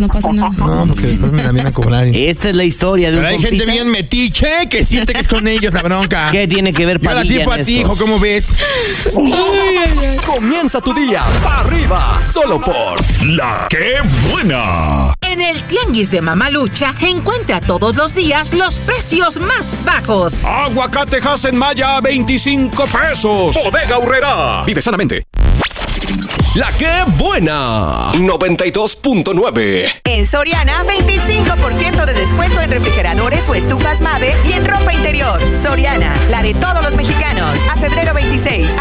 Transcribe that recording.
no pasa nada. No, porque después me la vienen a cobrar. Esta es la historia de un Pero hay compita. gente bien metiche que siente que es con ellos la bronca. ¿Qué tiene que ver Yo la Padilla tipo en a ti, esto? hijo, ¿cómo ves? Comienza tu día para arriba, solo por La Que Buena. En el Tianguis de Mamalucha encuentra todos los días los precios más bajos. Aguacate en Maya, 25 pesos. Bodega Aurrera. Vive sanamente. La Que Buena. 92.9. En Soriana, 25% de descuento en refrigeradores o estufas Mave y en ropa interior. Soriana, la de todos los mexicanos. A febrero 26.